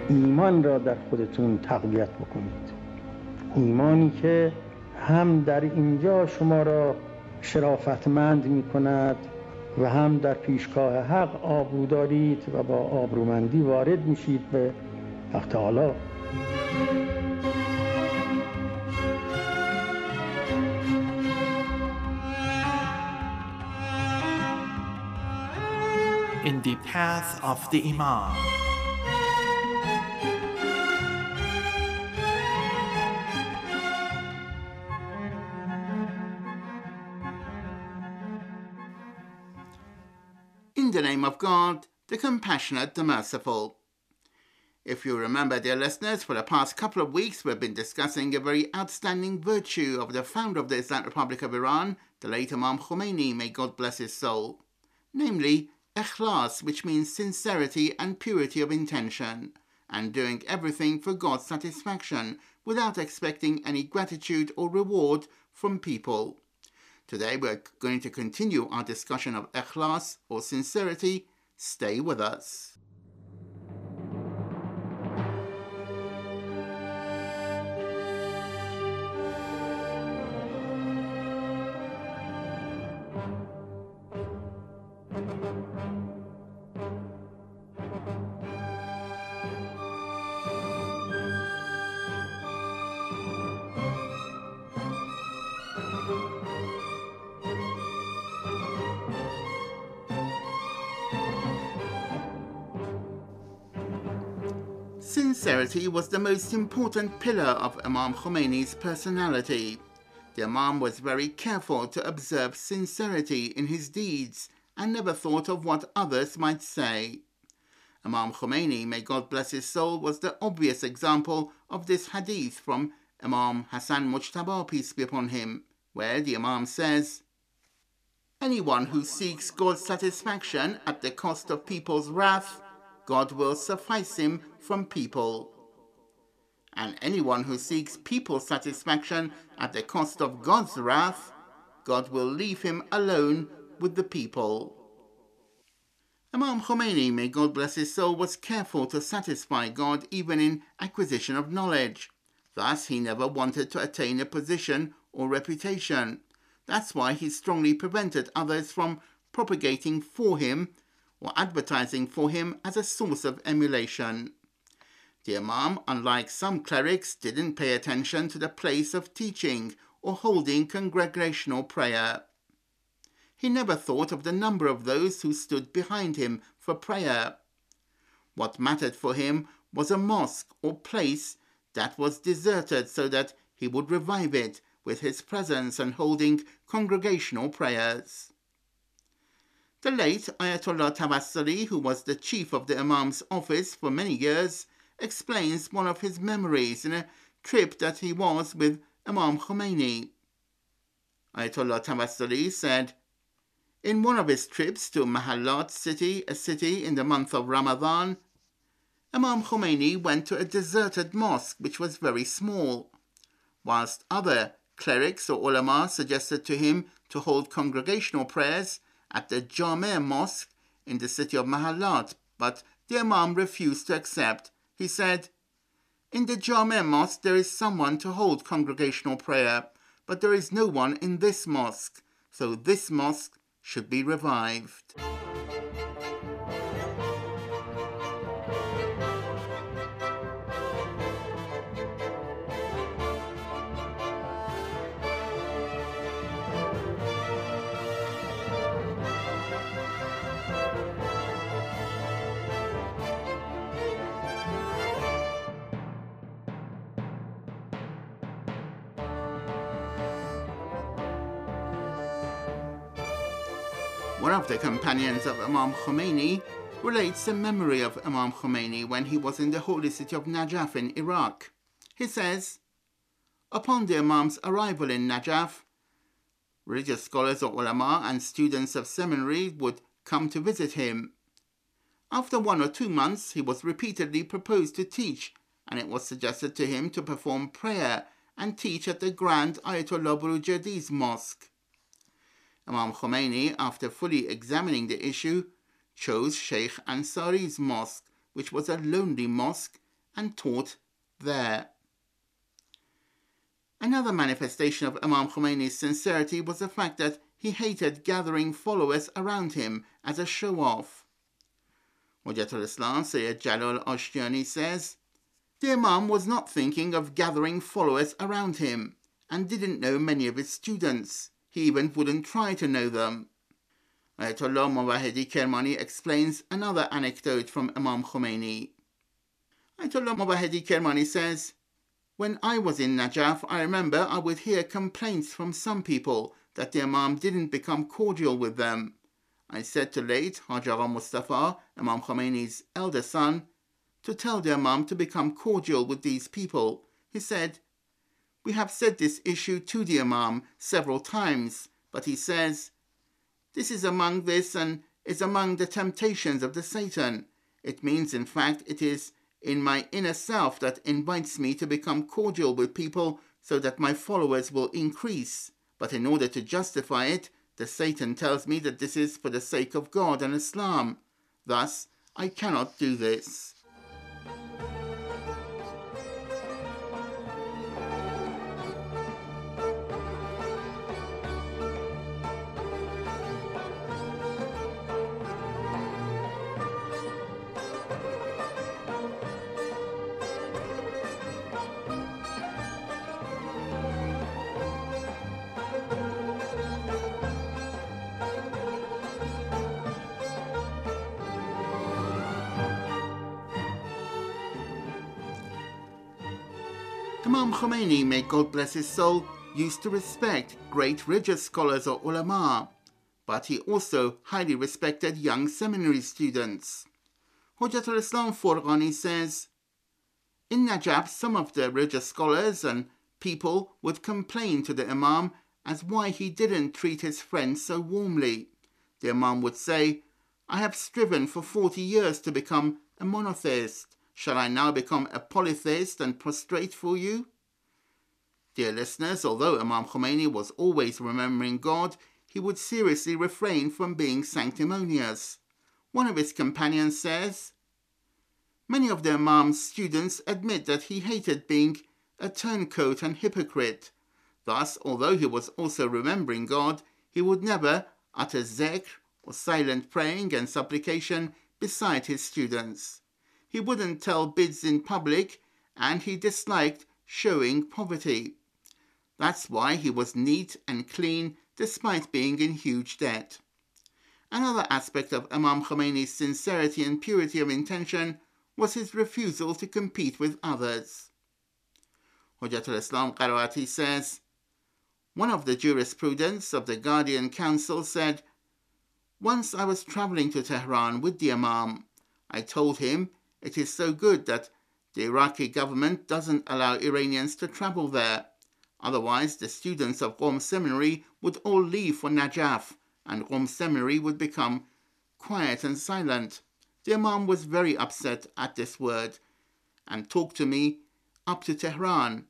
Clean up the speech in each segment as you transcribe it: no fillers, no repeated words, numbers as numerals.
ایمان را در خودتون تقویت بکنید، ایمانی که هم در اینجا شما را شرافتمند می کند و هم در پیشگاه حق آبرو دارید و با آبرومندی وارد میشید به حق تعالی. In the path of the Imam. In the name of God, the compassionate, the merciful. If you remember, dear listeners, for the past couple of weeks we've been discussing a very outstanding virtue of the founder of the Islamic Republic of Iran, the late Imam Khomeini, may God bless his soul. Namely, ikhlas, which means sincerity and purity of intention, and doing everything for God's satisfaction without expecting any gratitude or reward from people. Today we're going to continue our discussion of ikhlas, or sincerity. Stay with us. Sincerity was the most important pillar of Imam Khomeini's personality. The Imam was very careful to observe sincerity in his deeds and never thought of what others might say. Imam Khomeini, may God bless his soul, was the obvious example of this hadith from Imam Hassan Mujtaba, peace be upon him, where the Imam says, "Anyone who seeks God's satisfaction at the cost of people's wrath, God will suffice him from people. And anyone who seeks people's satisfaction at the cost of God's wrath, God will leave him alone with the people." Imam Khomeini, may God bless his soul, was careful to satisfy God even in acquisition of knowledge. Thus, he never wanted to attain a position or reputation. That's why he strongly prevented others from propagating for him or advertising for him as a source of emulation. The Imam, unlike some clerics, didn't pay attention to the place of teaching or holding congregational prayer. He never thought of the number of those who stood behind him for prayer. What mattered for him was a mosque or place that was deserted so that he would revive it with his presence and holding congregational prayers. The late Ayatollah Tawassuli, who was the chief of the Imam's office for many years, explains one of his memories in a trip that he was with Imam Khomeini. Ayatollah Tawassuli said, in one of his trips to Mahallat city, a city in the month of Ramadan, Imam Khomeini went to a deserted mosque which was very small. Whilst other clerics or ulama suggested to him to hold congregational prayers at the Jameh Mosque in the city of Mahallat, but the Imam refused to accept. He said, in the Jameh Mosque there is someone to hold congregational prayer, but there is no one in this mosque, so this mosque should be revived. One of the companions of Imam Khomeini relates a memory of Imam Khomeini when he was in the holy city of Najaf in Iraq. He says, upon the Imam's arrival in Najaf, religious scholars or ulama and students of seminary would come to visit him. After 1 or 2 months, he was repeatedly proposed to teach, and it was suggested to him to perform prayer and teach at the Grand Ayatollah Burujerdi's mosque. Imam Khomeini, after fully examining the issue, chose Sheikh Ansari's mosque, which was a lonely mosque and taught there. Another manifestation of Imam Khomeini's sincerity was the fact that he hated gathering followers around him as a show-off. Hujjatul Islam Sayyid Jalal Ashtiani says, the Imam was not thinking of gathering followers around him and didn't know many of his students. He even wouldn't try to know them. Ayatollah Mawahedi Kermani explains another anecdote from Imam Khomeini. Ayatollah Mawahedi Kermani says, when I was in Najaf, I remember I would hear complaints from some people that the Imam didn't become cordial with them. I said to late Haj Agha Mustafa, Imam Khomeini's elder son, to tell the Imam to become cordial with these people. He said, we have said this issue to the Imam several times, but he says, this is among this and is among the temptations of the Satan. It means, in fact, it is in my inner self that invites me to become cordial with people so that my followers will increase. But in order to justify it, the Satan tells me that this is for the sake of God and Islam. Thus, I cannot do this. Imam Khomeini, may God bless his soul, used to respect great religious scholars or ulama, but he also highly respected young seminary students. Hujjatul Islam Forghani says, in Najaf, some of the religious scholars and people would complain to the Imam as why he didn't treat his friends so warmly. The Imam would say, I have striven for 40 years to become a monotheist. Shall I now become a polytheist and prostrate for you? Dear listeners, although Imam Khomeini was always remembering God, he would seriously refrain from being sanctimonious. One of his companions says, many of the Imam's students admit that he hated being a turncoat and hypocrite. Thus, although he was also remembering God, he would never utter zikr or silent praying and supplication beside his students. He wouldn't tell bids in public, and he disliked showing poverty. That's why he was neat and clean despite being in huge debt. Another aspect of Imam Khomeini's sincerity and purity of intention was his refusal to compete with others. Hujjatul Islam Qaraati says, one of the jurisprudents of the Guardian Council said, once I was traveling to Tehran with the Imam. I told him, it is so good that the Iraqi government doesn't allow Iranians to travel there. Otherwise, the students of Qom Seminary would all leave for Najaf, and Qom Seminary would become quiet and silent. The Imam was very upset at this word and talked to me up to Tehran.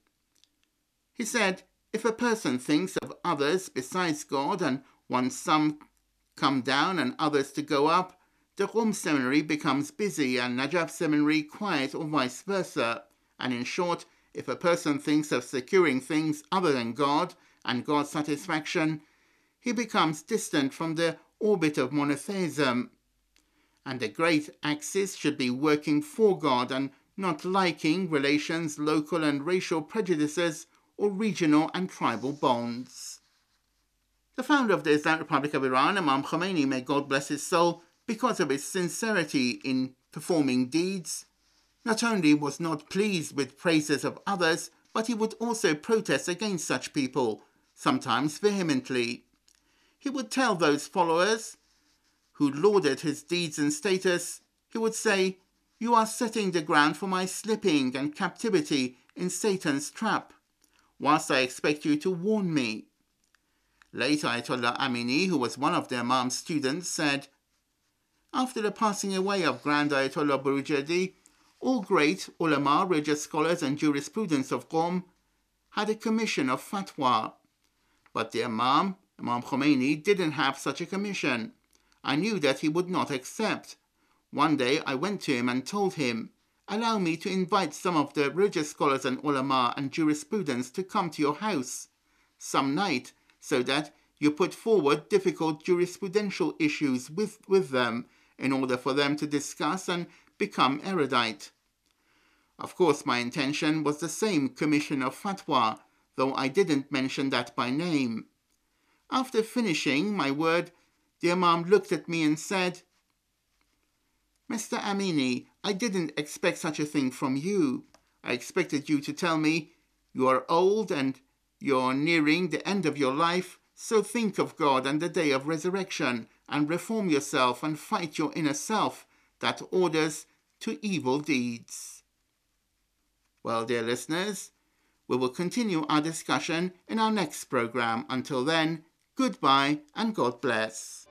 He said, if a person thinks of others besides God and wants some come down and others to go up, the Qom Seminary becomes busy and Najaf Seminary quiet, or vice versa. And in short, if a person thinks of securing things other than God and God's satisfaction, he becomes distant from the orbit of monotheism. And the great axis should be working for God and not liking relations, local and racial prejudices, or regional and tribal bonds. The founder of the Islamic Republic of Iran, Imam Khomeini, may God bless his soul, because of his sincerity in performing deeds, not only was not pleased with praises of others, but he would also protest against such people, sometimes vehemently. He would tell those followers who lauded his deeds and status, he would say, you are setting the ground for my slipping and captivity in Satan's trap, whilst I expect you to warn me. Later, Ayatollah Amini, who was one of the Imam's students, said, after the passing away of Grand Ayatollah Burujadi, all great ulama, religious scholars and jurisprudents of Qom had a commission of fatwa. But the Imam Khomeini, didn't have such a commission. I knew that he would not accept. One day I went to him and told him, allow me to invite some of the religious scholars and ulama and jurisprudents to come to your house some night so that you put forward difficult jurisprudential issues with them in order for them to discuss and become erudite. Of course, my intention was the same Commission of Fatwa, though I didn't mention that by name. After finishing my word, the Imam looked at me and said, "Mr. Amini, I didn't expect such a thing from you. I expected you to tell me, you are old and you're nearing the end of your life, so think of God and the day of resurrection and reform yourself and fight your inner self that orders to evil deeds." Well, dear listeners, we will continue our discussion in our next program. Until then, goodbye and God bless.